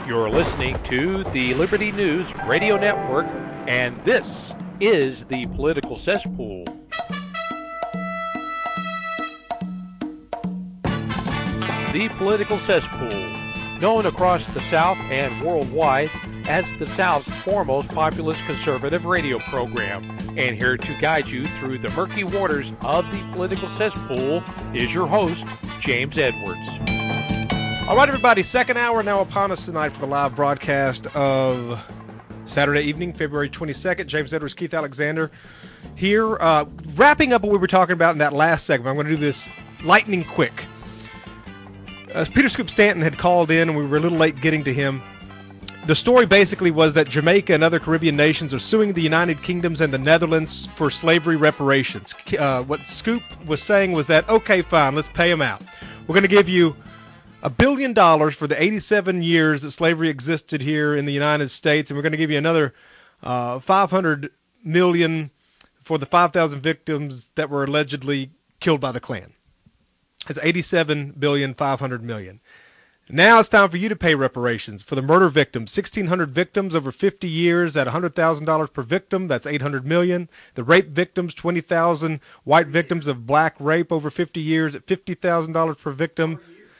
You're listening to the Liberty News Radio Network, and this is the Political Cesspool. The Political Cesspool, known across the South and worldwide as the South's foremost populist conservative radio program. And here to guide you through the murky waters of the Political Cesspool is your host, James Edwards. All right, everybody, second hour now upon us tonight for the live broadcast of Saturday evening, February 22nd. James Edwards, Keith Alexander here. Wrapping up what we were talking about in that last segment, I'm going to do this lightning quick. Peter Scoop Stanton had called in, and we were a little late getting to him. The story basically was that Jamaica and other Caribbean nations are suing the United Kingdoms and the Netherlands for slavery reparations. What Scoop was saying was that, okay, fine, let's pay them out. We're going to give you $1 billion for the 87 years that slavery existed here in the United States, and we're going to give you another $500 million for the 5,000 victims that were allegedly killed by the Klan. It's $87.5 billion. Now it's time for you to pay reparations for the murder victims. 1,600 victims over 50 years at $100,000 per victim. That's $800 million. The rape victims, 20,000 white victims of black rape over 50 years at $50,000 per victim.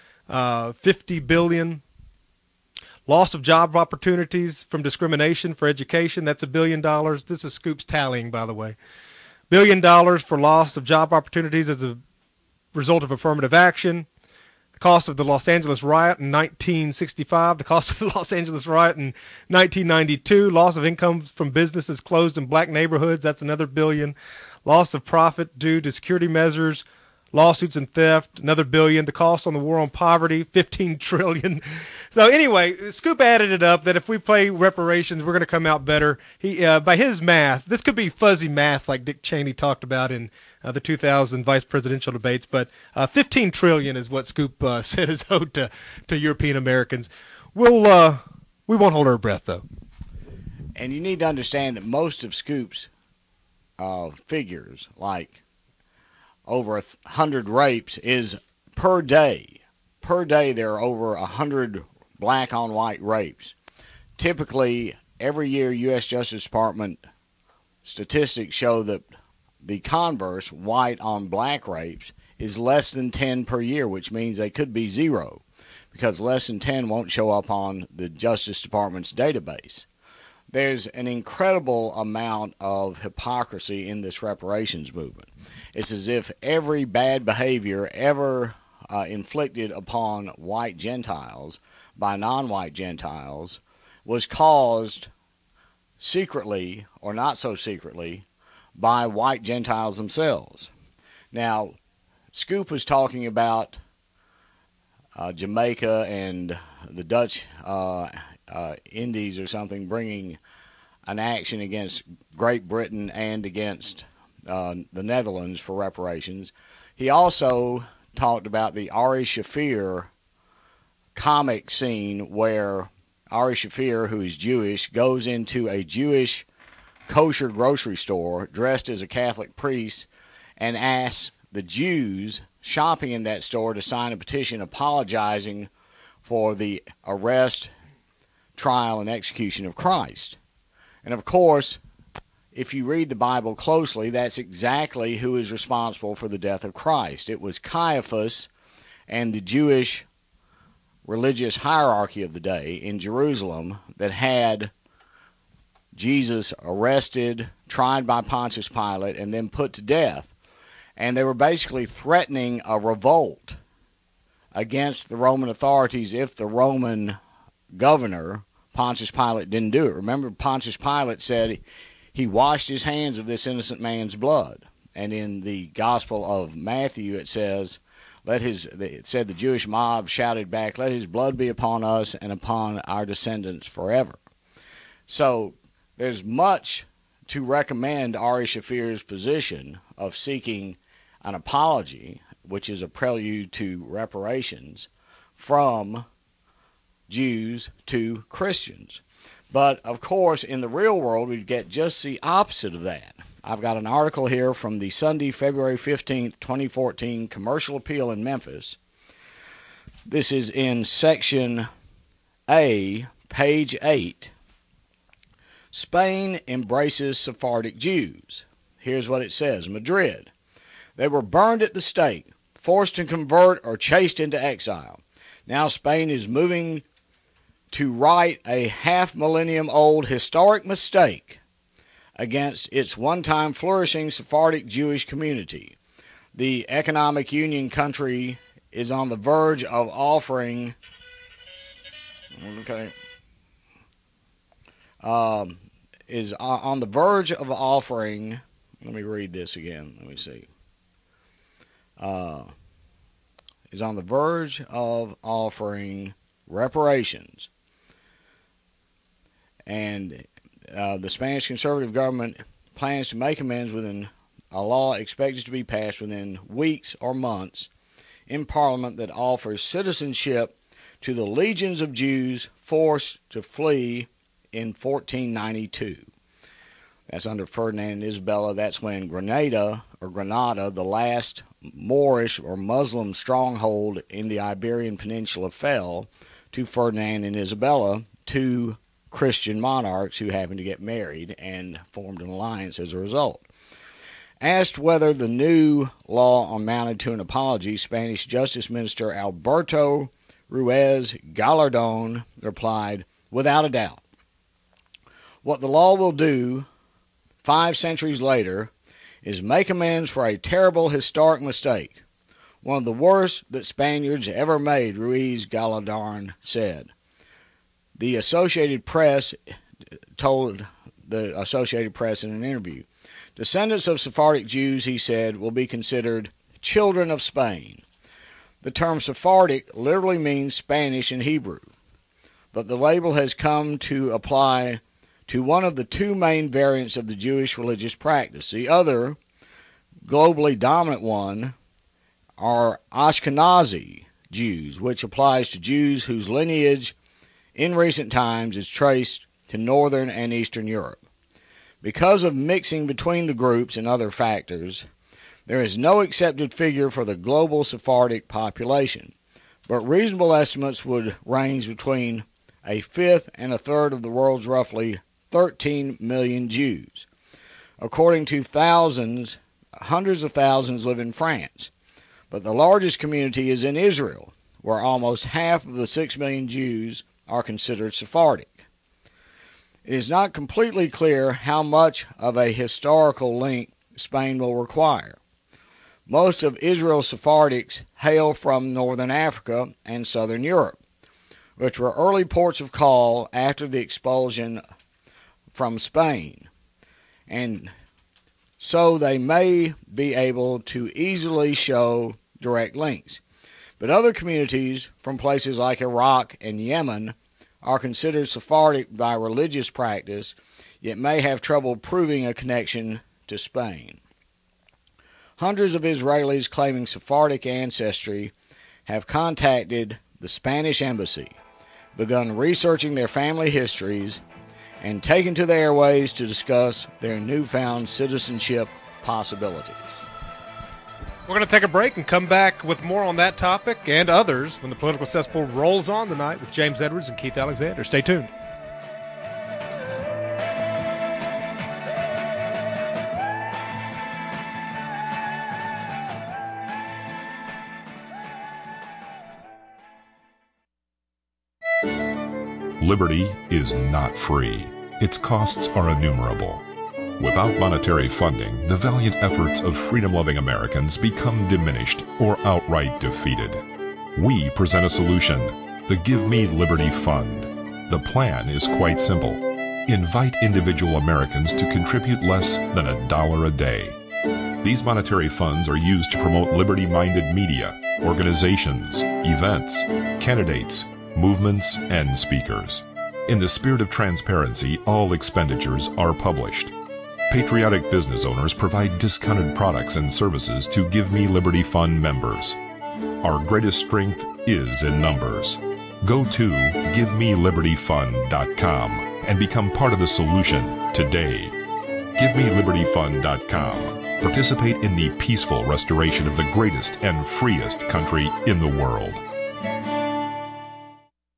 $50 billion. Loss of job opportunities from discrimination for education. That's $1 billion. This is Scoop's tallying, by the way. $1 billion for loss of job opportunities as a result of affirmative action. The cost of the Los Angeles riot in 1965. The cost of the Los Angeles riot in 1992. Loss of income from businesses closed in black neighborhoods. That's another $1 billion. Loss of profit due to security measures. Lawsuits and theft, another $1 billion. The cost on the war on poverty, $15 trillion. So anyway, Scoop added it up that if we pay reparations, we're going to come out better. He, by his math, this could be fuzzy math like Dick Cheney talked about in the 2000 vice presidential debates, but $15 trillion is what Scoop said is owed to European Americans. We won't hold our breath, though. And you need to understand that most of Scoop's figures, like over 100 rapes, is per day. Per day there are over 100 black on white rapes. Typically, every year U.S. Justice Department statistics show that the converse, white on black rapes, is less than 10 per year, which means they could be zero, because less than 10 won't show up on the Justice Department's database. There's an incredible amount of hypocrisy in this reparations movement. It's as if every bad behavior ever inflicted upon white Gentiles by non-white Gentiles was caused secretly, or not so secretly, by white Gentiles themselves. Now, Scoop was talking about Jamaica and the Dutch Indies or something bringing an action against Great Britain and against the Netherlands for reparations. He also talked about the Ari Shaffir comic scene where Ari Shaffir, who is Jewish, goes into a Jewish kosher grocery store dressed as a Catholic priest and asks the Jews shopping in that store to sign a petition apologizing for the arrest, trial, and execution of Christ. And of course, if you read the Bible closely, that's exactly who is responsible for the death of Christ. It was Caiaphas and the Jewish religious hierarchy of the day in Jerusalem that had Jesus arrested, tried by Pontius Pilate, and then put to death. And they were basically threatening a revolt against the Roman authorities if the Roman governor, Pontius Pilate, didn't do it. Remember, Pontius Pilate said he washed his hands of this innocent man's blood. And in the Gospel of Matthew, it says, the Jewish mob shouted back, "Let his blood be upon us and upon our descendants forever." So there's much to recommend Ari Shaffir's position of seeking an apology, which is a prelude to reparations, from Jews to Christians. But, of course, in the real world, we get just the opposite of that. I've got an article here from the Sunday, February 15th, 2014 Commercial Appeal in Memphis. This is in section A, page 8, Spain embraces Sephardic Jews. Here's what it says. Madrid. They were burned at the stake, forced to convert, or chased into exile. Now Spain is moving to right a half-millennium-old historic mistake against its one-time flourishing Sephardic Jewish community. The economic union country is on the verge of offering... is on the verge of offering... Let me read this again. Let me see. Is on the verge of offering reparations. And the Spanish conservative government plans to make amends within a law expected to be passed within weeks or months in Parliament that offers citizenship to the legions of Jews forced to flee in 1492. That's under Ferdinand and Isabella. That's when Granada, the last Moorish or Muslim stronghold in the Iberian Peninsula, fell to Ferdinand and Isabella, two Christian monarchs who happened to get married and formed an alliance as a result. Asked whether the new law amounted to an apology, Spanish Justice Minister Alberto Ruiz Gallardón replied, "Without a doubt. What the law will do 5 centuries later is make amends for a terrible historic mistake, one of the worst that Spaniards ever made," Ruiz Gallardón said. The Associated Press told the Associated Press in an interview, "Descendants of Sephardic Jews," he said, "will be considered children of Spain." The term Sephardic literally means Spanish in Hebrew, but the label has come to apply to one of the two main variants of the Jewish religious practice. The other, globally dominant one, are Ashkenazi Jews, which applies to Jews whose lineage in recent times is traced to Northern and Eastern Europe. Because of mixing between the groups and other factors, there is no accepted figure for the global Sephardic population, but reasonable estimates would range between a fifth and a third of the world's roughly 13 million Jews. According to thousands, hundreds of thousands live in France, but the largest community is in Israel, where almost half of the 6 million Jews are considered Sephardic. It is not completely clear how much of a historical link Spain will require. Most of Israel's Sephardics hail from northern Africa and southern Europe, which were early ports of call after the expulsion from Spain, and so they may be able to easily show direct links. But other communities from places like Iraq and Yemen are considered Sephardic by religious practice, yet may have trouble proving a connection to Spain. Hundreds of Israelis claiming Sephardic ancestry have contacted the Spanish embassy, begun researching their family histories, and taken to the airways to discuss their newfound citizenship possibilities. We're going to take a break and come back with more on that topic and others when the Political Cesspool rolls on tonight with James Edwards and Keith Alexander. Stay tuned. Liberty is not free. Its costs are innumerable. Without monetary funding, the valiant efforts of freedom-loving Americans become diminished or outright defeated. We present a solution, the Give Me Liberty Fund. The plan is quite simple. Invite individual Americans to contribute less than $1 a day. These monetary funds are used to promote liberty-minded media, organizations, events, candidates, movements, and speakers. In the spirit of transparency, all expenditures are published. Patriotic business owners provide discounted products and services to Give Me Liberty Fund members. Our greatest strength is in numbers. Go to GiveMeLibertyFund.com and become part of the solution today. GiveMeLibertyFund.com. Participate in the peaceful restoration of the greatest and freest country in the world.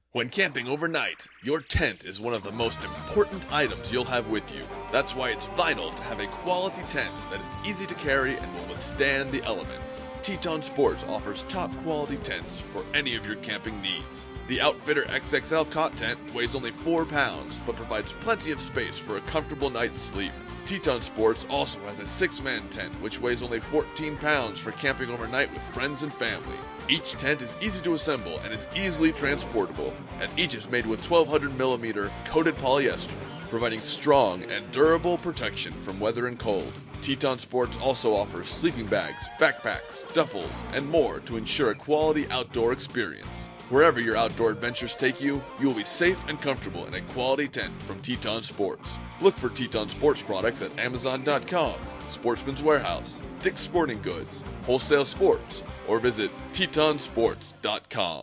When camping overnight, your tent is one of the most important items you'll have with you. That's why it's vital to have a quality tent that is easy to carry and will withstand the elements. Teton Sports offers top quality tents for any of your camping needs. The Outfitter XXL cot tent weighs only 4 pounds, but provides plenty of space for a comfortable night's sleep. Teton Sports also has a 6-man tent, which weighs only 14 pounds for camping overnight with friends and family. Each tent is easy to assemble and is easily transportable, and each is made with 1200mm coated polyester, providing strong and durable protection from weather and cold. Teton Sports also offers sleeping bags, backpacks, duffels, and more to ensure a quality outdoor experience. Wherever your outdoor adventures take you, you will be safe and comfortable in a quality tent from Teton Sports. Look for Teton Sports products at Amazon.com, Sportsman's Warehouse, Dick's Sporting Goods, Wholesale Sports, or visit TetonSports.com.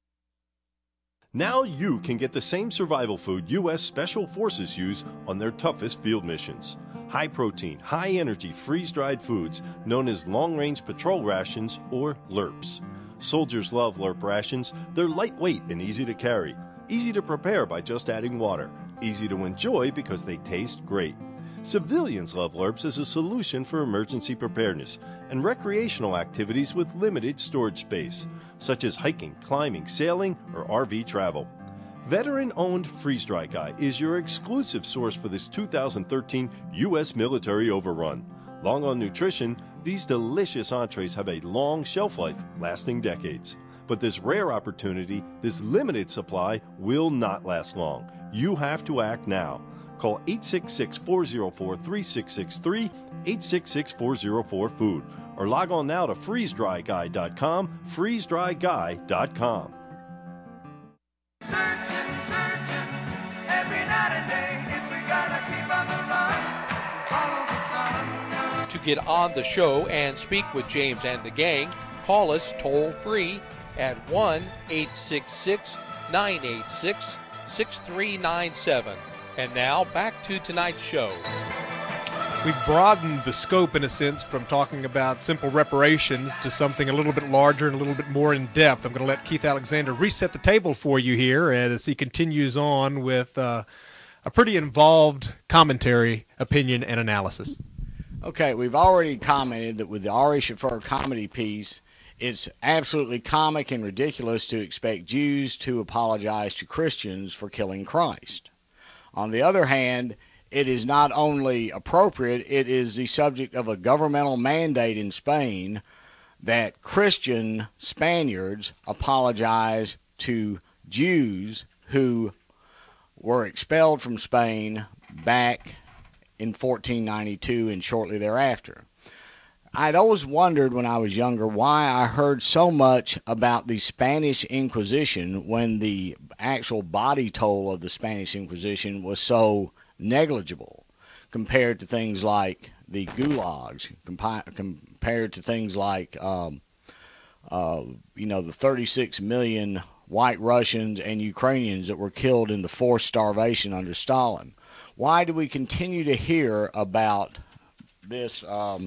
Now you can get the same survival food U.S. Special Forces use on their toughest field missions. High-protein, high-energy, freeze-dried foods known as long-range patrol rations, or LRPs. Soldiers love LRP rations. They're lightweight and easy to carry. Easy to prepare by just adding water. Easy to enjoy because they taste great. Civilians love LRPs as a solution for emergency preparedness and recreational activities with limited storage space, such as hiking, climbing, sailing, or RV travel. Veteran-owned Freeze Dry Guy is your exclusive source for this 2013 U.S. military overrun. Long on nutrition, these delicious entrees have a long shelf life, lasting decades. But this rare opportunity, this limited supply, will not last long. You have to act now. Call 866-404-3663, 866-404-FOOD, or log on now to freezedryguy.com, freezedryguy.com. Searching, every night and day, if we gotta keep on the run, follow the sun. To get on the show and speak with James and the gang, call us toll free at 1-866-986-6397. And now back to tonight's show. We've broadened the scope, in a sense, from talking about simple reparations to something a little bit larger and a little bit more in depth. I'm going to let Keith Alexander reset the table for you here as he continues on with a pretty involved commentary, opinion, and analysis. Okay, we've already commented that with the Ari Shaffir comedy piece, it's absolutely comic and ridiculous to expect Jews to apologize to Christians for killing Christ. On the other hand, it is not only appropriate, it is the subject of a governmental mandate in Spain that Christian Spaniards apologize to Jews who were expelled from Spain back in 1492 and shortly thereafter. I'd always wondered when I was younger why I heard so much about the Spanish Inquisition when the actual body toll of the Spanish Inquisition was so negligible compared to things like the gulags, compared to things like, the 36 million white Russians and Ukrainians that were killed in the forced starvation under Stalin. Why do we continue to hear about this about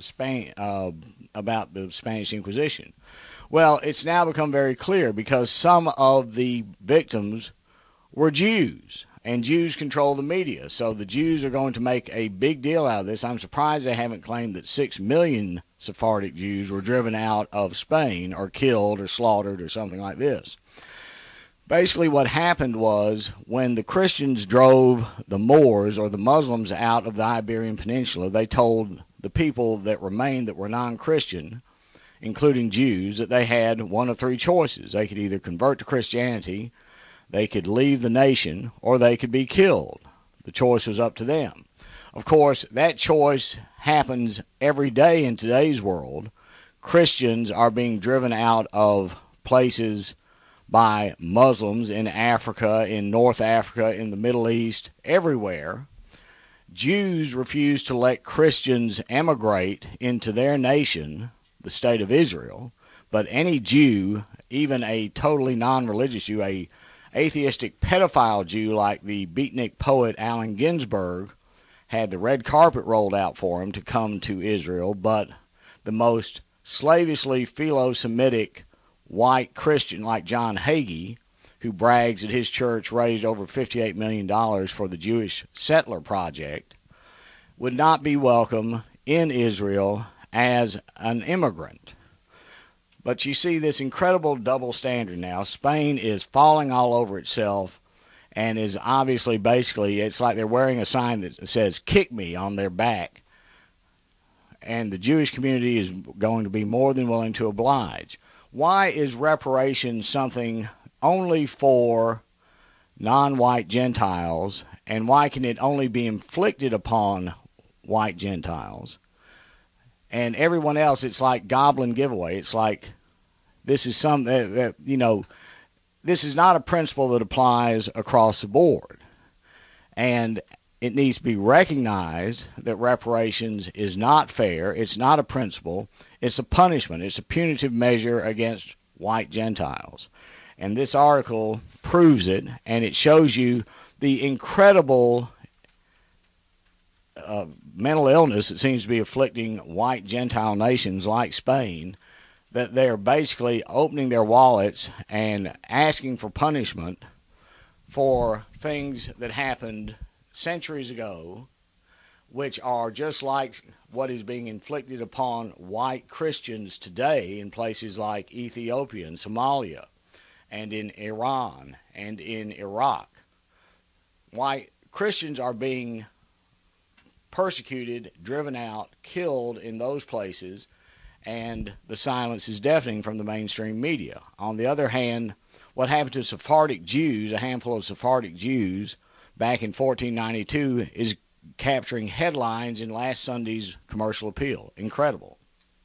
the Spanish Inquisition? Well, it's now become very clear because some of the victims were Jews, and Jews control the media. So the Jews are going to make a big deal out of this. I'm surprised they haven't claimed that 6 million Sephardic Jews were driven out of Spain or killed or slaughtered or something like this. Basically what happened was when the Christians drove the Moors or the Muslims out of the Iberian Peninsula, they told the people that remained that were non-Christian, including Jews, that they had one of 3 choices. They could either convert to Christianity, they could leave the nation, or they could be killed. The choice was up to them. Of course, that choice happens every day in today's world. Christians are being driven out of places by Muslims in Africa, in North Africa, in the Middle East, everywhere. Jews refuse to let Christians emigrate into their nation, the state of Israel, but any Jew, even a totally non-religious Jew, a atheistic pedophile Jew like the beatnik poet Allen Ginsberg, had the red carpet rolled out for him to come to Israel, but the most slavishly philo-Semitic white Christian like John Hagee, who brags that his church raised over $58 million for the Jewish settler project, would not be welcome in Israel as an immigrant. But you see this incredible double standard now. Spain is falling all over itself and is obviously basically, it's like they're wearing a sign that says, "Kick me," on their back. And the Jewish community is going to be more than willing to oblige. Why is reparations something only for non-white Gentiles, and why can it only be inflicted upon white Gentiles? And everyone else, it's like goblin giveaway. It's like this is something that, you know, this is not a principle that applies across the board. And it needs to be recognized that reparations is not fair. It's not a principle. It's a punishment. It's a punitive measure against white Gentiles. And this article proves it, and it shows you the incredible mental illness that seems to be afflicting white Gentile nations like Spain, that they're basically opening their wallets and asking for punishment for things that happened centuries ago, which are just like what is being inflicted upon white Christians today in places like Ethiopia and Somalia and in Iran and in Iraq. White Christians are being persecuted, driven out, killed in those places, and the silence is deafening from the mainstream media. On the other hand, what happened to Sephardic Jews, a handful of Sephardic Jews, back in 1492 is capturing headlines in last Sunday's commercial appeal. Incredible.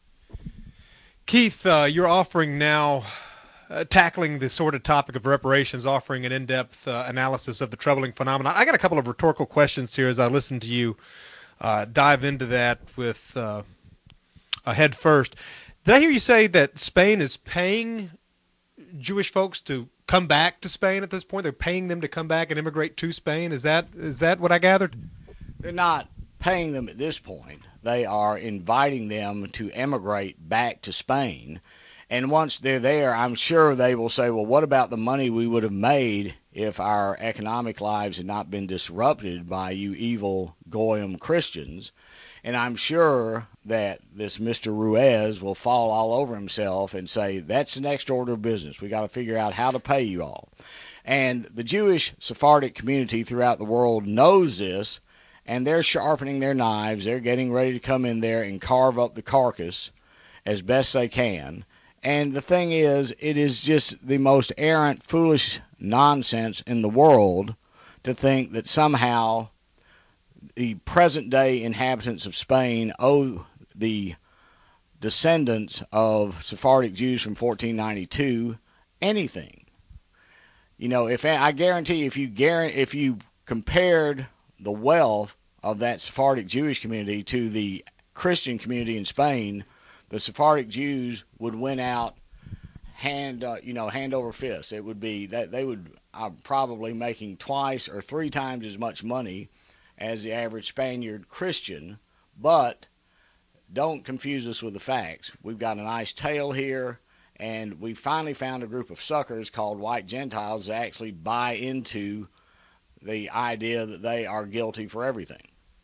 Keith, you're offering now, tackling the sort of topic of reparations, offering an in-depth analysis of the troubling phenomenon. I got a couple of rhetorical questions here as I listen to you dive into that with a head first. Did I hear you say that Spain is paying Jewish folks to come back to Spain at this point? They're paying them to come back and immigrate to Spain? Is that what I gathered? They're not paying them at this point. They are inviting them to emigrate back to Spain. And once they're there, I'm sure they will say, well, what about the money we would have made if our economic lives had not been disrupted by you evil Goyim Christians? And I'm sure that this Mr. Ruiz will fall all over himself and say, that's the next order of business. We got to figure out how to pay you all. And the Jewish Sephardic community throughout the world knows this, and they're sharpening their knives. They're getting ready to come in there and carve up the carcass as best they can. And the thing is, it is just the most arrant, foolish nonsense in the world to think that somehow the present-day inhabitants of Spain owe the descendants of Sephardic Jews from 1492 anything. You know, I guarantee you, if you compared the wealth of that Sephardic Jewish community to the Christian community in Spain, the Sephardic Jews would win out hand over fist. It would be that they would probably making twice or three times as much money as the average Spaniard Christian. But don't confuse us with the facts. We've got a nice tale here, and we finally found a group of suckers called white Gentiles that actually buy into the idea that they are guilty for everything.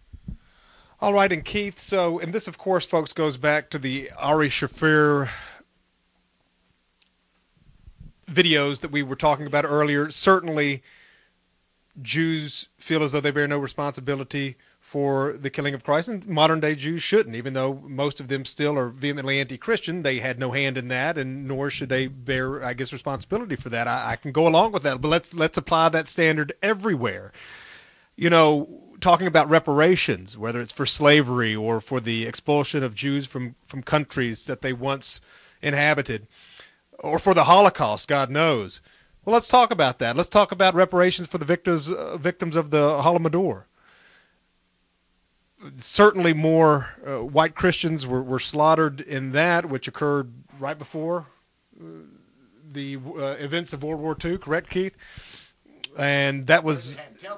All right, and Keith, and this, of course, folks, goes back to the Ari Shafir videos that we were talking about earlier. Certainly, Jews feel as though they bear no responsibility for the killing of Christ, and modern-day Jews shouldn't, even though most of them still are vehemently anti-Christian. They had no hand in that, and nor should they bear, I guess, responsibility for that. I can go along with that, but let's apply that standard everywhere. You know, talking about reparations, whether it's for slavery or for the expulsion of Jews from countries that they once inhabited, or for the Holocaust, God knows. Well, let's talk about that. Let's talk about reparations for the victims of the Holodomor. Certainly more white Christians were slaughtered in that, which occurred right before the events of World War II, correct, Keith? And that was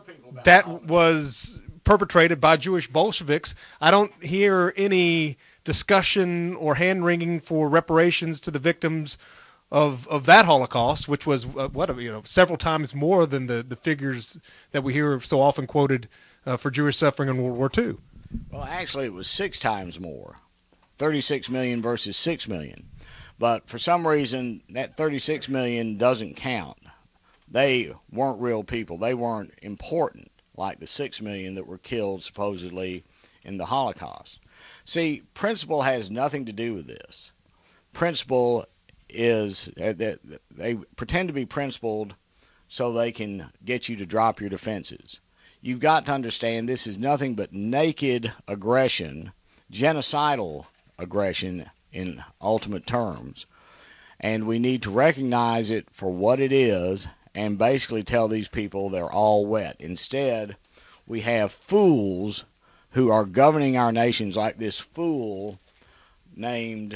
perpetrated by Jewish Bolsheviks. I don't hear any discussion or hand-wringing for reparations to the victims of that Holocaust, which was several times more than the figures that we hear so often quoted for Jewish suffering in World War II. Well, actually, it was 6 times more, 36 million versus 6 million. But for some reason, that 36 million doesn't count. They weren't real people. They weren't important like the 6 million that were killed supposedly in the Holocaust. See, principle has nothing to do with this. Principle is they pretend to be principled so they can get you to drop your defenses. You've got to understand this is nothing but naked aggression, genocidal aggression in ultimate terms, and we need to recognize it for what it is and basically tell these people they're all wet. Instead, we have fools who are governing our nations, like this fool named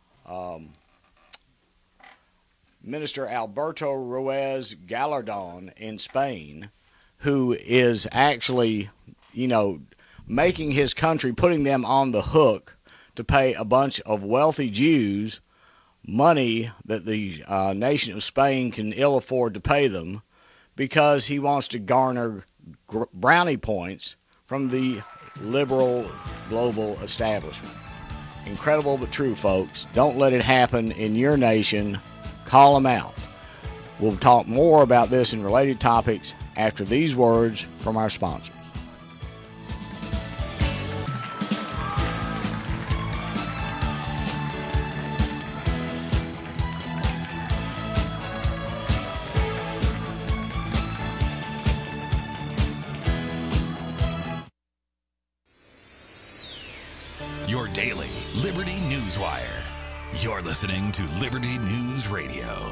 Minister Alberto Ruiz Gallardon in Spain, who is actually, making his country, putting them on the hook to pay a bunch of wealthy Jews money that the nation of Spain can ill afford to pay them, because he wants to garner brownie points from the liberal global establishment. Incredible but true, folks. Don't let it happen in your nation. Call them out. We'll talk more about this and related topics after these words from our sponsors. Your daily Liberty News Wire. You're listening to Liberty News Radio.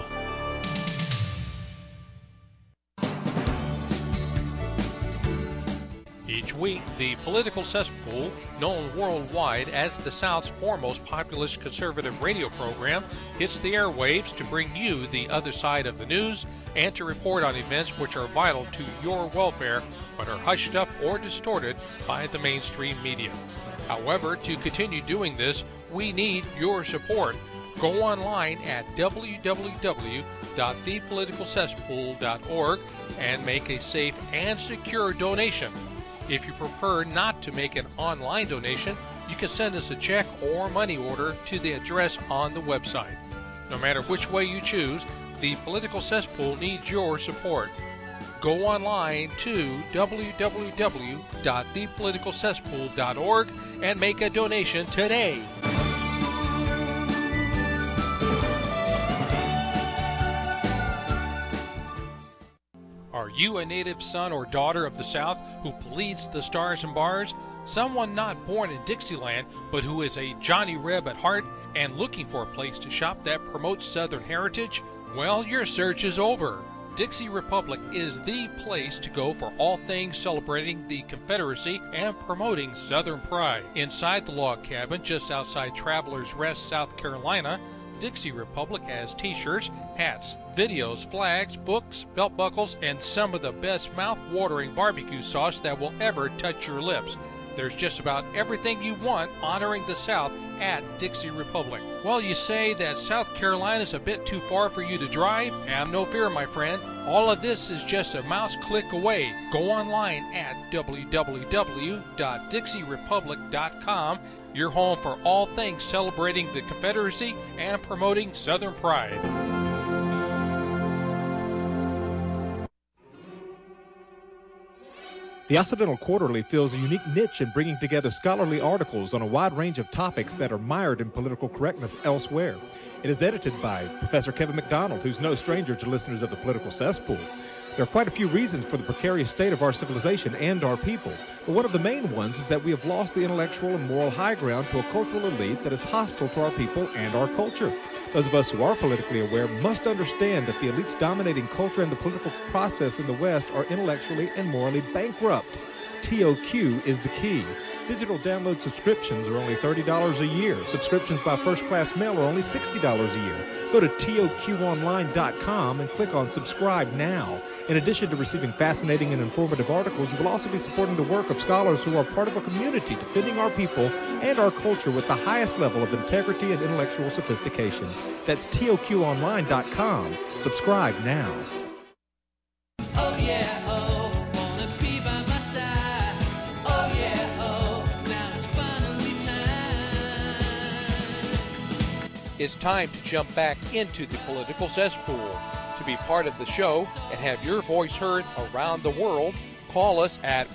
Each week, the political cesspool, known worldwide as the South's foremost populist conservative radio program, hits the airwaves to bring you the other side of the news and to report on events which are vital to your welfare but are hushed up or distorted by the mainstream media. However, to continue doing this, we need your support. Go online at www.thepoliticalcesspool.org and make a safe and secure donation. If you prefer not to make an online donation, you can send us a check or money order to the address on the website. No matter which way you choose, the Political Cesspool needs your support. Go online to www.thepoliticalcesspool.org and make a donation today. Are you a native son or daughter of the South who bleeds the stars and bars? Someone not born in Dixieland, but who is a Johnny Reb at heart and looking for a place to shop that promotes Southern heritage? Well, your search is over. Dixie Republic is the place to go for all things celebrating the Confederacy and promoting Southern pride. Inside the log cabin just outside Travelers Rest, South Carolina, Dixie Republic has t-shirts, hats, videos, flags, books, belt buckles, and some of the best mouth-watering barbecue sauce that will ever touch your lips. There's just about everything you want honoring the South at Dixie Republic. Well, you say that South Carolina's a bit too far for you to drive? Have no fear, my friend. All of this is just a mouse click away. Go online at www.dixierepublic.com, your home for all things celebrating the Confederacy and promoting Southern pride. The Occidental Quarterly fills a unique niche in bringing together scholarly articles on a wide range of topics that are mired in political correctness elsewhere. It is edited by Professor Kevin McDonald, who's no stranger to listeners of the Political Cesspool. There are quite a few reasons for the precarious state of our civilization and our people, but one of the main ones is that we have lost the intellectual and moral high ground to a cultural elite that is hostile to our people and our culture. Those of us who are politically aware must understand that the elites dominating culture and the political process in the West are intellectually and morally bankrupt. TOQ is the key. Digital download subscriptions are only $30 a year. Subscriptions by first-class mail are only $60 a year. Go to TOQonline.com and click on Subscribe Now. In addition to receiving fascinating and informative articles, you will also be supporting the work of scholars who are part of a community defending our people and our culture with the highest level of integrity and intellectual sophistication. That's TOQOnline.com. Subscribe now. Oh yeah, oh, wanna be by my side. Oh yeah, oh, now it's finally time. It's time to jump back into the political cesspool. To be part of the show and have your voice heard around the world, call us at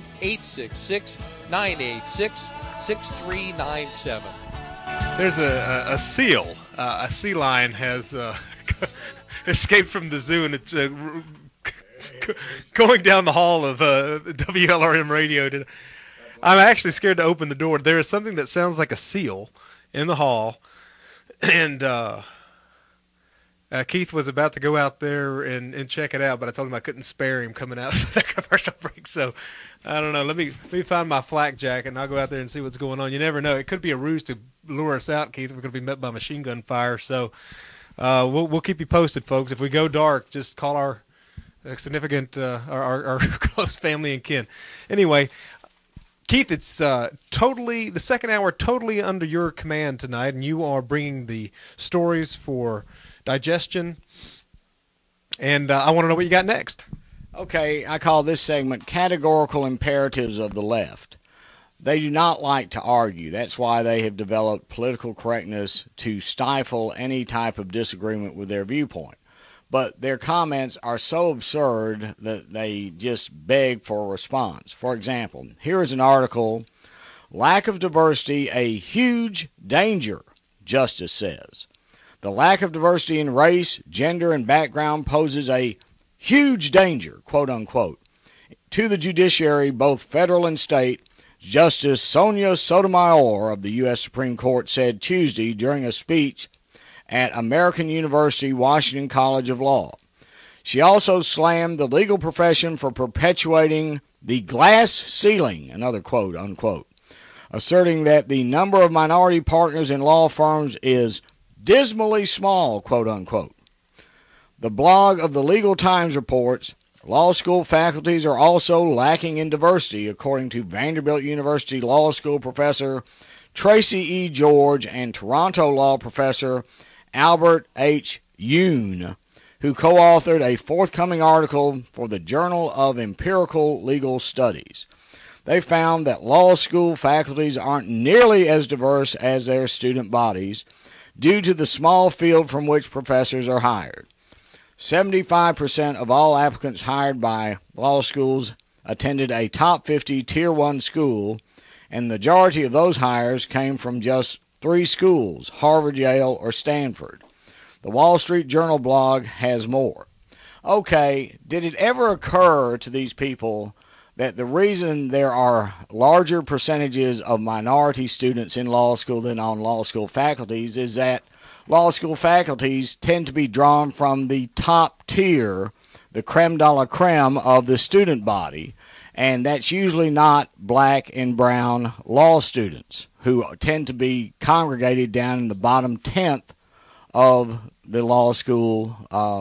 1-866-986-6397. There's a seal. A sea lion has escaped from the zoo, and it's going down the hall of WLRM radio. I'm actually scared to open the door. There is something that sounds like a seal in the hall, and Keith was about to go out there and check it out, but I told him I couldn't spare him coming out for the commercial break. So I don't know. Let me find my flak jacket, and I'll go out there and see what's going on. You never know. It could be a ruse to lure us out, Keith. We're going to be met by machine gun fire. So we'll keep you posted, folks. If we go dark, just call our significant, our close family and kin. Anyway, Keith, it's totally the second hour, totally under your command tonight, and you are bringing the stories for digestion. And I want to know what you got next. Okay, I call this segment Categorical Imperatives of the Left. They do not like to argue. That's why they have developed political correctness to stifle any type of disagreement with their viewpoint. But their comments are so absurd that they just beg for a response. For example, here is an article, Lack of Diversity, a Huge Danger, Justice says. The lack of diversity in race, gender, and background poses a huge danger, quote unquote, to the judiciary, both federal and state, Justice Sonia Sotomayor of the U.S. Supreme Court said Tuesday during a speech at American University Washington College of Law. She also slammed the legal profession for perpetuating the glass ceiling, another quote unquote, asserting that the number of minority partners in law firms is dismally small, quote unquote. The blog of the Legal Times reports law school faculties are also lacking in diversity, according to Vanderbilt University Law School professor Tracy E. George and Toronto law professor Albert H. Yoon, who co-authored a forthcoming article for the Journal of Empirical Legal Studies. They found that law school faculties aren't nearly as diverse as their student bodies due to the small field from which professors are hired. 75% of all applicants hired by law schools attended a top 50 Tier 1 school, and the majority of those hires came from just 3 schools, Harvard, Yale, or Stanford. The Wall Street Journal blog has more. Okay, did it ever occur to these people that the reason there are larger percentages of minority students in law school than on law school faculties is that law school faculties tend to be drawn from the top tier, the creme de la creme of the student body, and that's usually not black and brown law students who tend to be congregated down in the bottom 10th of the law school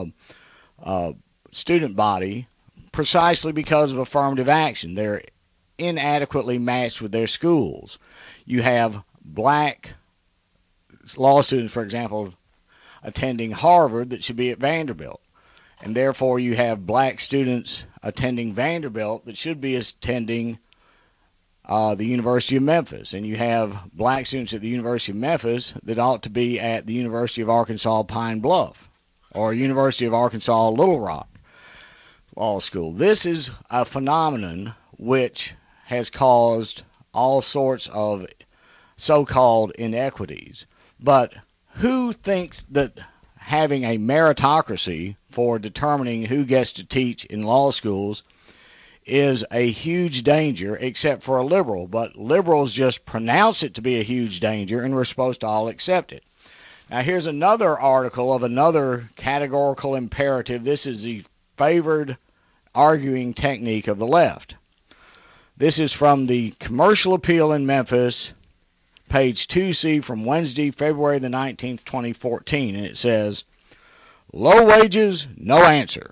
student body, precisely because of affirmative action. They're inadequately matched with their schools. You have black law students, for example, attending Harvard that should be at Vanderbilt. And therefore you have black students attending Vanderbilt that should be attending the University of Memphis. And you have black students at the University of Memphis that ought to be at the University of Arkansas Pine Bluff or University of Arkansas Little Rock Law School. This is a phenomenon which has caused all sorts of so-called inequities. But who thinks that having a meritocracy for determining who gets to teach in law schools is a huge danger, except for a liberal? But liberals just pronounce it to be a huge danger, and we're supposed to all accept it. Now, here's another article of another categorical imperative. This is the favored arguing technique of the left. This is from the Commercial Appeal in Memphis, page 2C from Wednesday, February the 19th, 2014, and it says, low wages, no answer.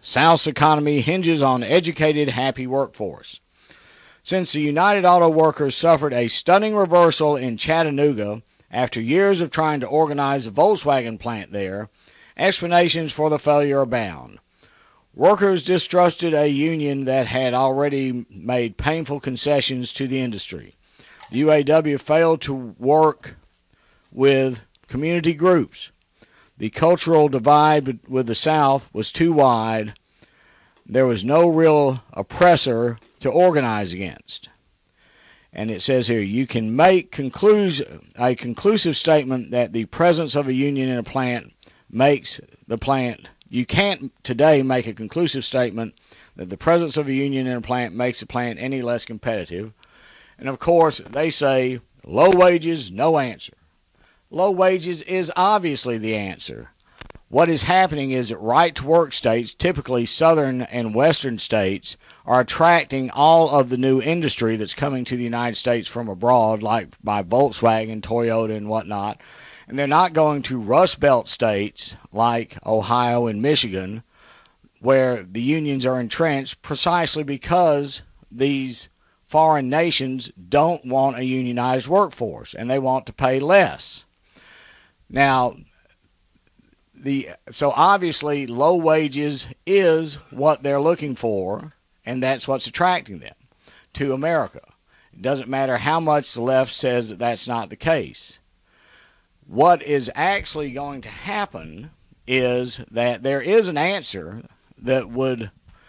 South's economy hinges on educated, happy workforce. Since the United Auto Workers suffered a stunning reversal in Chattanooga after years of trying to organize the Volkswagen plant there, explanations for the failure abound. Workers distrusted a union that had already made painful concessions to the industry. The UAW failed to work with community groups. The cultural divide with the South was too wide. There was no real oppressor to organize against. And it says here, you can make a conclusive statement that the presence of a union in a plant makes the plant. You can't today make a conclusive statement that the presence of a union in a plant makes the plant any less competitive. And of course, they say low wages, no answer. Low wages is obviously the answer. What is happening is that right-to-work states, typically southern and western states, are attracting all of the new industry that's coming to the United States from abroad, like by Volkswagen, Toyota, and whatnot. And they're not going to Rust Belt states like Ohio and Michigan, where the unions are entrenched precisely because these foreign nations don't want a unionized workforce, and they want to pay less. Now, so obviously low wages is what they're looking for, and that's what's attracting them to America. It doesn't matter how much the left says that that's not the case. What is actually going to happen is that there is an answer that would,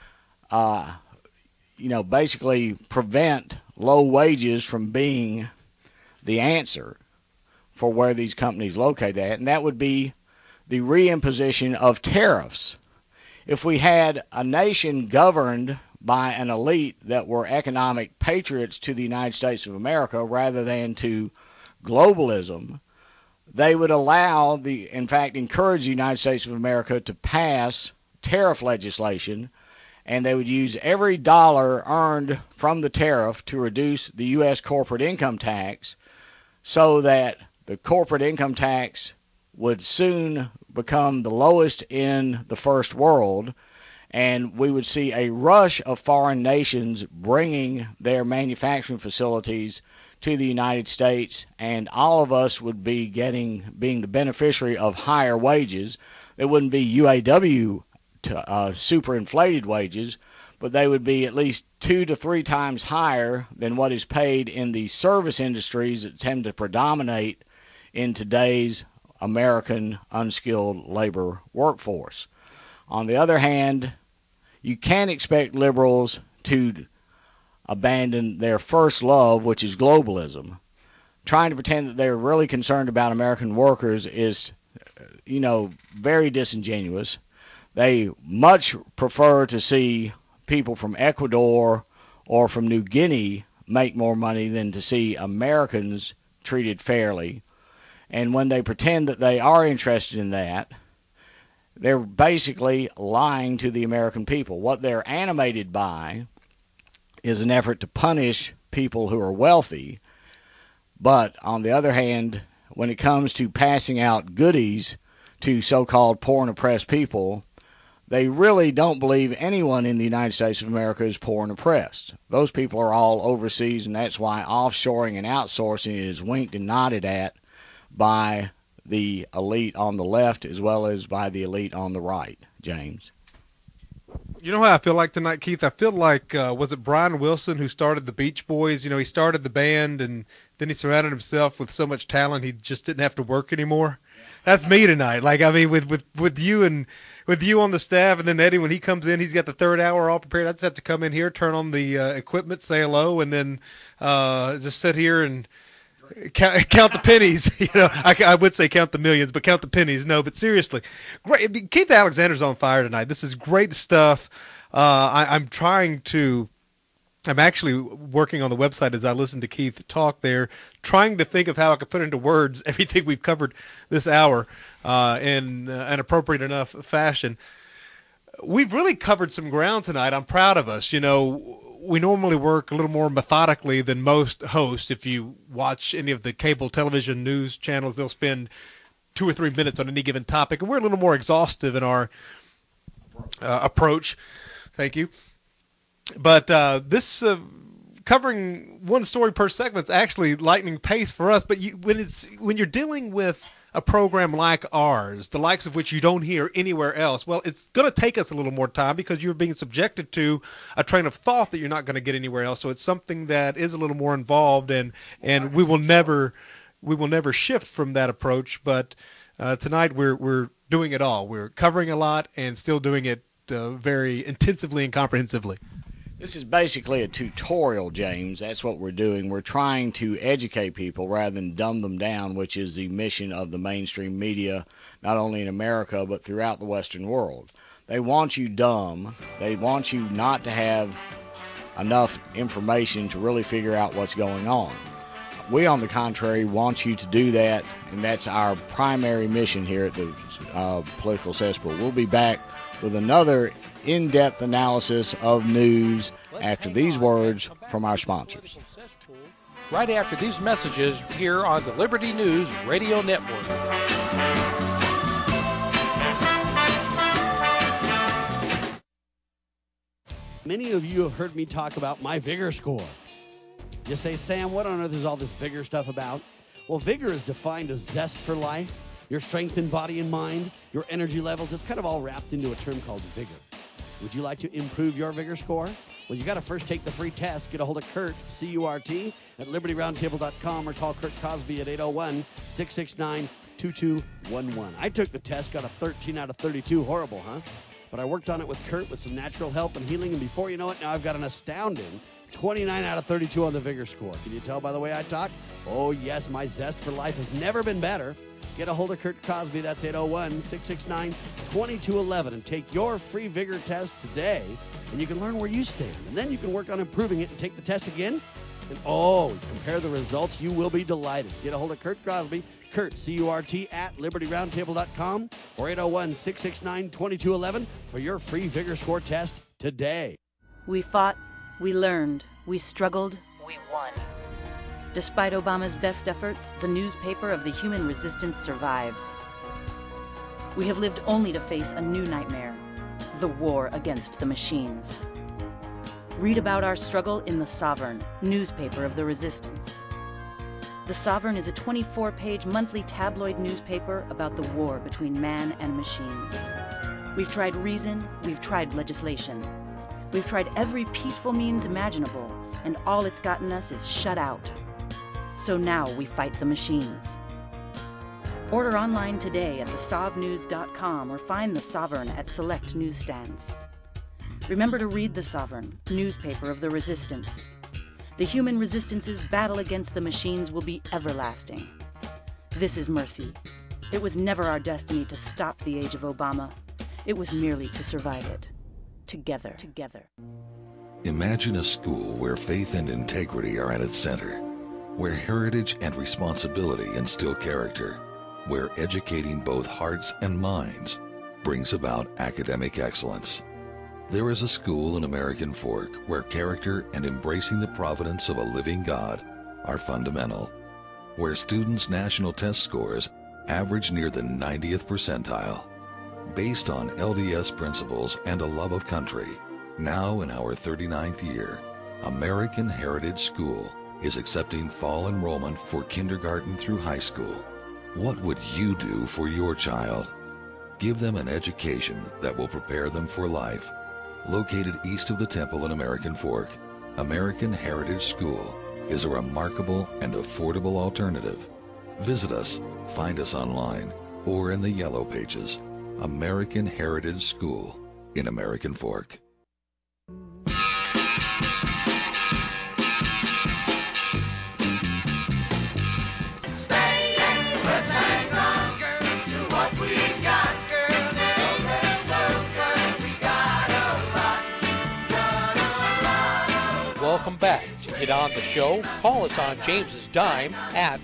basically prevent low wages from being the answer for where these companies locate at, and that would be the reimposition of tariffs. If we had a nation governed by an elite that were economic patriots to the United States of America rather than to globalism, they would encourage the United States of America to pass tariff legislation, and they would use every dollar earned from the tariff to reduce the U.S. corporate income tax so that the corporate income tax would soon become the lowest in the first world, and we would see a rush of foreign nations bringing their manufacturing facilities to the United States, and all of us would be being the beneficiary of higher wages. It wouldn't be UAW super inflated wages, but they would be at least 2 to 3 times higher than what is paid in the service industries that tend to predominate in today's American unskilled labor workforce. On the other hand, you can't expect liberals to abandon their first love, which is globalism. Trying to pretend that they're really concerned about American workers is, very disingenuous. They much prefer to see people from Ecuador or from New Guinea make more money than to see Americans treated fairly. And when they pretend that they are interested in that, they're basically lying to the American people. What they're animated by is an effort to punish people who are wealthy. But on the other hand, when it comes to passing out goodies to so-called poor and oppressed people, they really don't believe anyone in the United States of America is poor and oppressed. Those people are all overseas, and that's why offshoring and outsourcing is winked and nodded at by the elite on the left as well as by the elite on the right, James. You know how I feel like tonight, Keith? I feel like, was it Brian Wilson who started the Beach Boys? He started the band, and then he surrounded himself with so much talent he just didn't have to work anymore. That's me tonight. With you on the staff, and then Eddie, when he comes in, he's got the third hour all prepared. I just have to come in here, turn on the equipment, say hello, and then just sit here and count the pennies. I would say count the millions, but count the pennies. No, but seriously, great. Keith Alexander's on fire tonight. This is great stuff. I'm actually working on the website as I listen to Keith talk there, trying to think of how I could put into words everything we've covered this hour in an appropriate enough fashion. We've really covered some ground tonight. I'm proud of us. We normally work a little more methodically than most hosts. If you watch any of the cable television news channels, they'll spend 2 or 3 minutes on any given topic, and we're a little more exhaustive in our approach. Thank you. But this covering one story per segment is actually lightning pace for us. But when you're dealing with a program like ours, the likes of which you don't hear anywhere else, well, it's going to take us a little more time because you're being subjected to a train of thought that you're not going to get anywhere else. So it's something that is a little more involved, and we will never shift from that approach. But tonight we're doing it all. We're covering a lot and still doing it very intensively and comprehensively. This is basically a tutorial, James. That's what we're doing. We're trying to educate people rather than dumb them down, which is the mission of the mainstream media, not only in America, but throughout the Western world. They want you dumb. They want you not to have enough information to really figure out what's going on. We, on the contrary, want you to do that, and that's our primary mission here at the Political Cesspool. We'll be back with another in-depth analysis of news after these words from our sponsors. Right after these messages here on the Liberty News Radio Network. Many of you have heard me talk about my Vigor score. You say, Sam, what on earth is all this Vigor stuff about? Well, Vigor is defined as zest for life, your strength in body and mind, your energy levels. It's kind of all wrapped into a term called Vigor. Would you like to improve your Vigor score? Well, you got to first take the free test. Get a hold of Kurt, C-U-R-T, at LibertyRoundtable.com or call Kurt Cosby at 801-669-2211. I took the test, got a 13 out of 32. Horrible, huh? But I worked on it with Kurt with some natural help and healing, and before you know it, now I've got an astounding 29 out of 32 on the Vigor score. Can you tell by the way I talk? Oh, yes, my zest for life has never been better. Get a hold of Kurt Cosby. That's 801-669-2211. And take your free Vigor test today, and you can learn where you stand. And then you can work on improving it and take the test again. And, compare the results. You will be delighted. Get a hold of Kurt Cosby. Kurt, C-U-R-T, at LibertyRoundtable.com or 801-669-2211 for your free Vigor score test today. We fought. We learned. We struggled. We won. Despite Obama's best efforts, the newspaper of the human resistance survives. We have lived only to face a new nightmare, the war against the machines. Read about our struggle in The Sovereign, newspaper of the resistance. The Sovereign is a 24-page monthly tabloid newspaper about the war between man and machines. We've tried reason, we've tried legislation. We've tried every peaceful means imaginable, and all it's gotten us is shut out. So now we fight the machines. Order online today at thesovnews.com or find The Sovereign at select newsstands. Remember to read The Sovereign, newspaper of the resistance. The human resistance's battle against the machines will be everlasting. This is mercy. It was never our destiny to stop the age of Obama. It was merely to survive it. Together. Imagine a school where faith and integrity are at its center, where heritage and responsibility instill character, where educating both hearts and minds brings about academic excellence. There is a school in American Fork where character and embracing the providence of a living God are fundamental, where students' national test scores average near the 90th percentile. Based on LDS principles and a love of country, now in our 39th year, American Heritage School is accepting fall enrollment for kindergarten through high school. What would you do for your child? Give them an education that will prepare them for life. Located east of the temple in American Fork, American Heritage School is a remarkable and affordable alternative. Visit us, find us online, or in the Yellow Pages. American Heritage School in American Fork. Welcome back. To get on the show, call us on James's dime at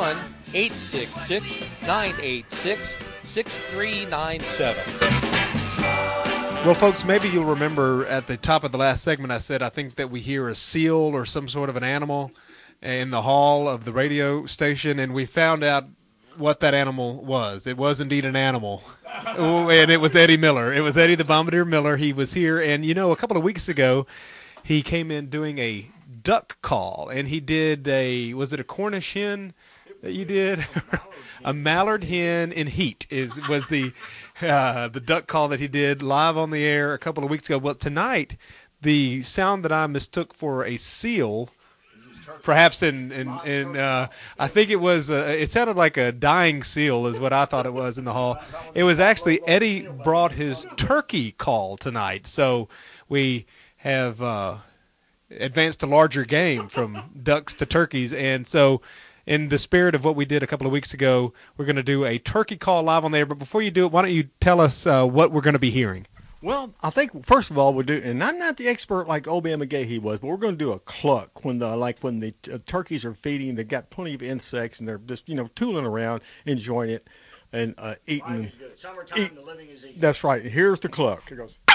1-866-986-6397. Well, folks, maybe you'll remember at the top of the last segment I said I think that we hear a seal or some sort of an animal in the hall of the radio station, and we found out what that animal was. It was indeed an animal. Oh, and it was Eddie Miller. It was Eddie the Bombardier Miller. He was here, and a couple of weeks ago, he came in doing a duck call, and he did was it a Cornish hen that you did? A mallard hen in heat was the duck call that he did live on the air a couple of weeks ago. Well, tonight, the sound that I mistook for a seal, perhaps I think it was it sounded like a dying seal is what I thought it was in the hall. It was actually Eddie brought his turkey call tonight, so we have advanced to larger game from ducks to turkeys, and so in the spirit of what we did a couple of weeks ago, we're going to do a turkey call live on there. But before you do it, why don't you tell us what we're going to be hearing? Well, I think first of all we'll do, and I'm not the expert like Obama McGahee was, but we're going to do a cluck when the turkeys are feeding. They've got plenty of insects and they're just tooling around, enjoying it, and eating. Summertime, the living is easy. That's right. Here's the cluck. It goes.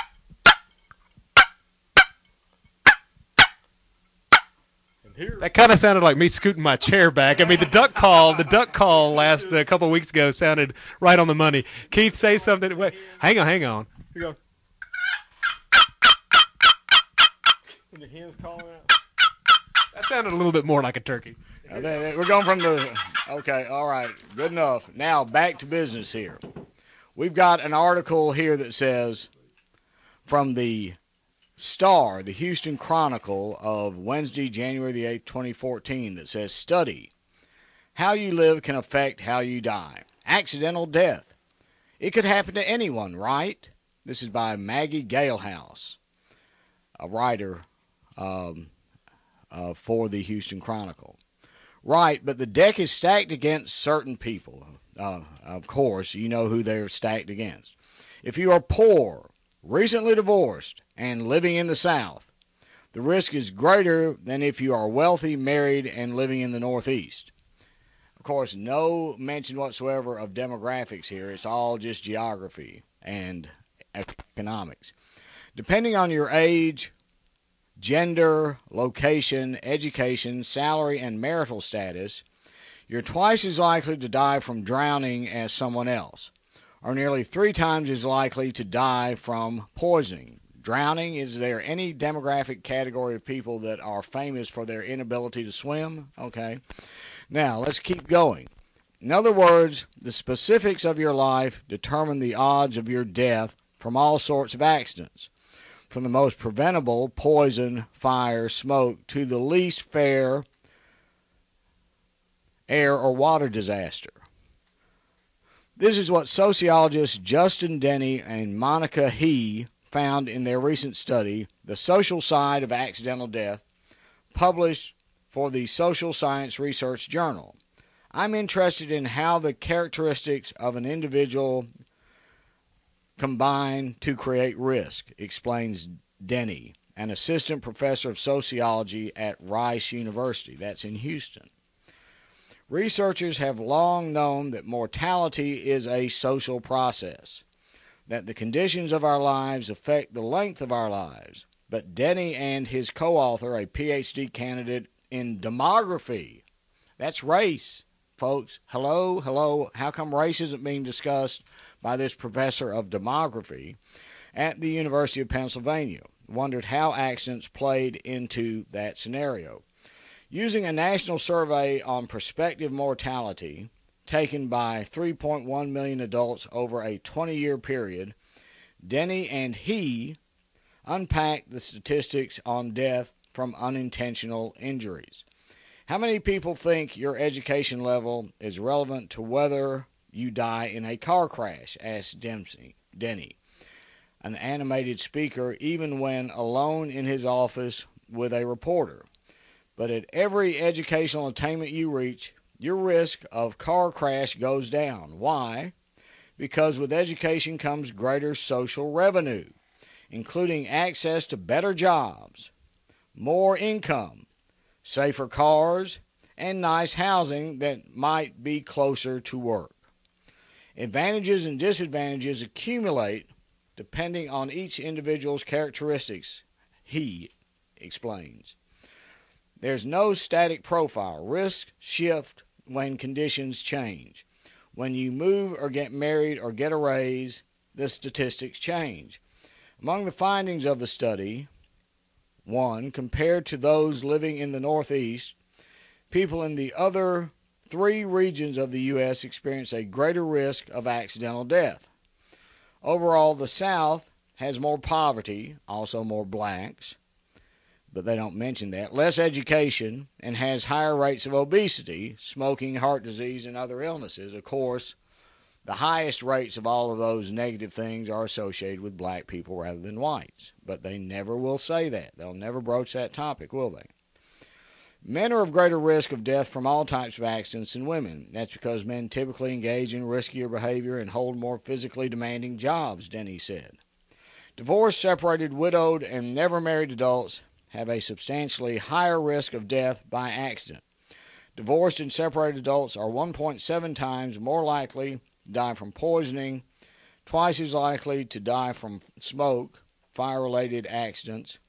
That kind of sounded like me scooting my chair back. I mean, the duck call last a couple of weeks ago sounded right on the money. Keith, say something. Wait, hang on. Here you go. When the hen's calling out. That sounded a little bit more like a turkey. We're going from okay, all right, good enough. Now back to business here. We've got an article here that says from the Star, the Houston Chronicle of Wednesday, January the 8th, 2014, that says, study, how you live can affect how you die. Accidental death. It could happen to anyone, right? This is by Maggie Galehouse, a writer for the Houston Chronicle. Right, but the deck is stacked against certain people. Of course, you know who they're stacked against. If you are poor, recently divorced, and living in the South, the risk is greater than if you are wealthy, married, and living in the Northeast. Of course, no mention whatsoever of demographics here. It's all just geography and economics. Depending on your age, gender, location, education, salary, and marital status, you're twice as likely to die from drowning as someone else, or nearly 3 times as likely to die from poisoning. Drowning, is there any demographic category of people that are famous for their inability to swim? Okay. Now, let's keep going. In other words, the specifics of your life determine the odds of your death from all sorts of accidents, from the most preventable, poison, fire, smoke, to the least fair air or water disaster. This is what sociologists Justin Denny and Monica He found in their recent study, The Social Side of Accidental Death, published for the Social Science Research Journal. I'm interested in how the characteristics of an individual combine to create risk, explains Denny, an assistant professor of sociology at Rice University. That's in Houston. Researchers have long known that mortality is a social process, that the conditions of our lives affect the length of our lives. But Denny and his co-author, a PhD candidate in demography, that's race, folks. Hello. How come race isn't being discussed by this professor of demography at the University of Pennsylvania? Wondered how accidents played into that scenario. Using a national survey on prospective mortality taken by 3.1 million adults over a 20-year period, Denny and He unpacked the statistics on death from unintentional injuries. How many people think your education level is relevant to whether you die in a car crash? Asked Denny, an animated speaker, even when alone in his office with a reporter. But at every educational attainment you reach, your risk of car crash goes down. Why? Because with education comes greater social revenue, including access to better jobs, more income, safer cars, and nice housing that might be closer to work. Advantages and disadvantages accumulate depending on each individual's characteristics, he explains. There's no static profile. Risks shift when conditions change. When you move or get married or get a raise, the statistics change. Among the findings of the study, 1, compared to those living in the Northeast, people in the other 3 regions of the U.S. experience a greater risk of accidental death. Overall, the South has more poverty, also more blacks, but they don't mention that, less education, and has higher rates of obesity, smoking, heart disease, and other illnesses. Of course, the highest rates of all of those negative things are associated with black people rather than whites, but they never will say that. They'll never broach that topic, will they? Men are of greater risk of death from all types of accidents than women. That's because men typically engage in riskier behavior and hold more physically demanding jobs, Denny said. Divorced, separated, widowed, and never married adults have a substantially higher risk of death by accident. Divorced and separated adults are 1.7 times more likely to die from poisoning, twice as likely to die from smoke, fire-related accidents,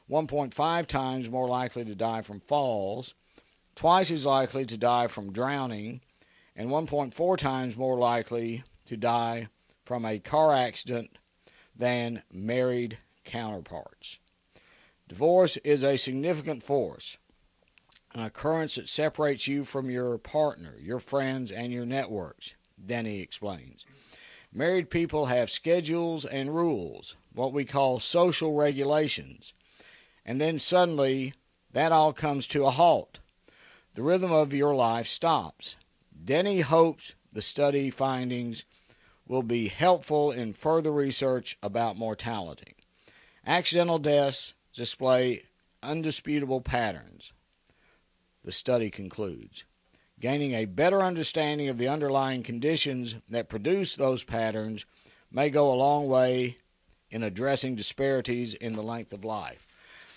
1.5 times more likely to die from falls, twice as likely to die from drowning, and 1.4 times more likely to die from a car accident than married counterparts. Divorce is a significant force, an occurrence that separates you from your partner, your friends, and your networks, Denny explains. Married people have schedules and rules, what we call social regulations, and then suddenly that all comes to a halt. The rhythm of your life stops. Denny hopes the study findings will be helpful in further research about mortality. Accidental deaths display undisputable patterns, the study concludes. Gaining a better understanding of the underlying conditions that produce those patterns may go a long way in addressing disparities in the length of life.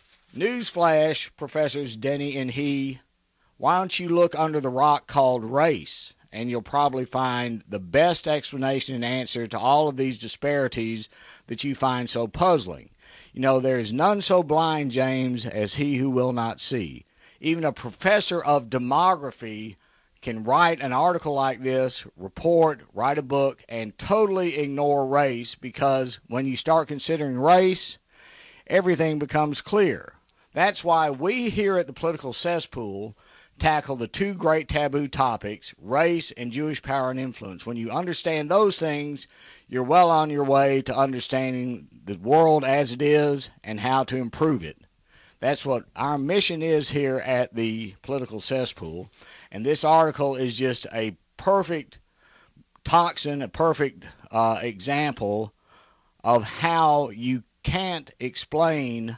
Newsflash, Professors Denny and He, why don't you look under the rock called race, and you'll probably find the best explanation and answer to all of these disparities that you find so puzzling. You know, there is none so blind, James, as he who will not see. Even a professor of demography can write an article like this, write a book, and totally ignore race, because when you start considering race, everything becomes clear. That's why we here at the Political Cesspool tackle the 2 great taboo topics, race and Jewish power and influence. When you understand those things, you're well on your way to understanding the world as it is and how to improve it. That's what our mission is here at the Political Cesspool. And this article is just a perfect toxin, a perfect example of how you can't explain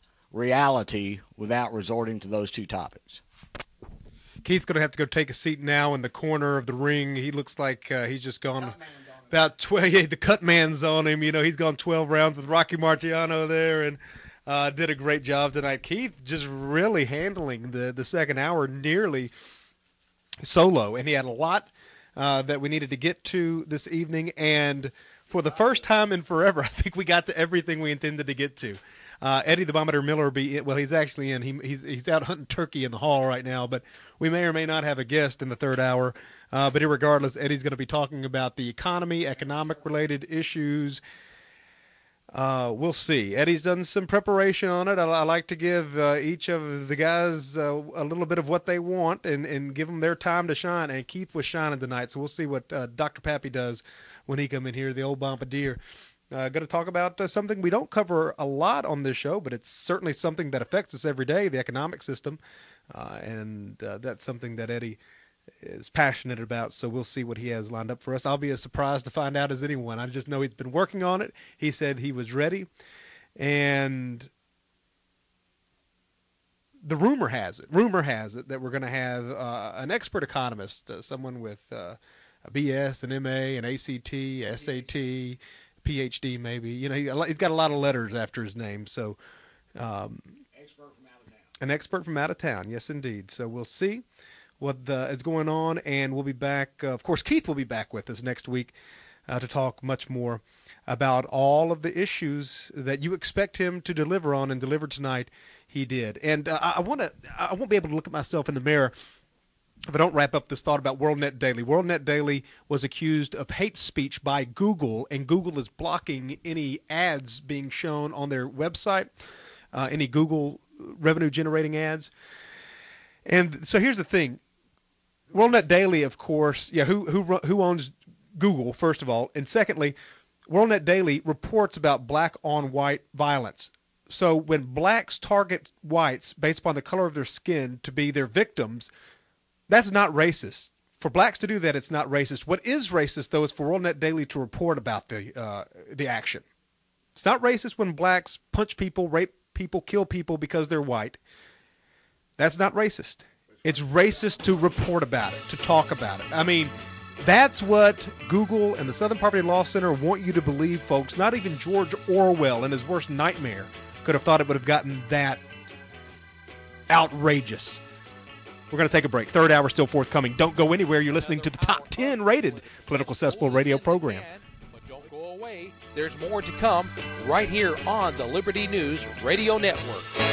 reality without resorting to those 2 topics. Keith's going to have to go take a seat now in the corner of the ring. He looks like he's just gone about 12. Yeah, the cut man's on him. You know, he's gone 12 rounds with Rocky Marciano there and did a great job tonight. Keith just really handling the second hour nearly solo, and he had a lot that we needed to get to this evening. And for the first time in forever, I think we got to everything we intended to get to. Eddie the Bomber Miller he's actually in. He's out hunting turkey in the hall right now, but we may or may not have a guest in the third hour. But irregardless, Eddie's going to be talking about the economy, economic-related issues. We'll see. Eddie's done some preparation on it. I like to give each of the guys a little bit of what they want and give them their time to shine. And Keith was shining tonight, so we'll see what Dr. Pappy does when he come in here, the old Bombardier. Going to talk about something we don't cover a lot on this show, but it's certainly something that affects us every day, the economic system. And that's something that Eddie is passionate about, so we'll see what he has lined up for us. I'll be as surprised to find out as anyone. I just know he's been working on it. He said he was ready, and the rumor has it that we're going to have an expert economist, someone with a BS, an MA, an ACT, SAT, PhD maybe. You know, he's got a lot of letters after his name, so Expert from out of town. an expert from out of town, yes indeed. So we'll see what is going on, and we'll be back. Of course, Keith will be back with us next week to talk much more about all of the issues that you expect him to deliver on, and deliver tonight. He did, and I won't be able to look at myself in the mirror if I don't wrap up this thought about WorldNet Daily. WorldNet Daily was accused of hate speech by Google, and Google is blocking any ads being shown on their website, any Google revenue-generating ads. And so here's the thing. WorldNet Daily, of course, who owns Google, first of all, and secondly, WorldNet Daily reports about black-on-white violence. So when blacks target whites based upon the color of their skin to be their victims, that's not racist. For blacks to do that, it's not racist. What is racist, though, is for WorldNet Daily to report about the action. It's not racist when blacks punch people, rape people, kill people because they're white. That's not racist. It's racist to report about it, to talk about it. I mean, that's what Google and the Southern Poverty Law Center want you to believe, folks. Not even George Orwell in his worst nightmare could have thought it would have gotten that outrageous. We're going to take a break. Third hour still forthcoming. Don't go anywhere. You're listening to the top 10 rated Political Cesspool radio program. But don't go away. There's more to come right here on the Liberty News Radio Network.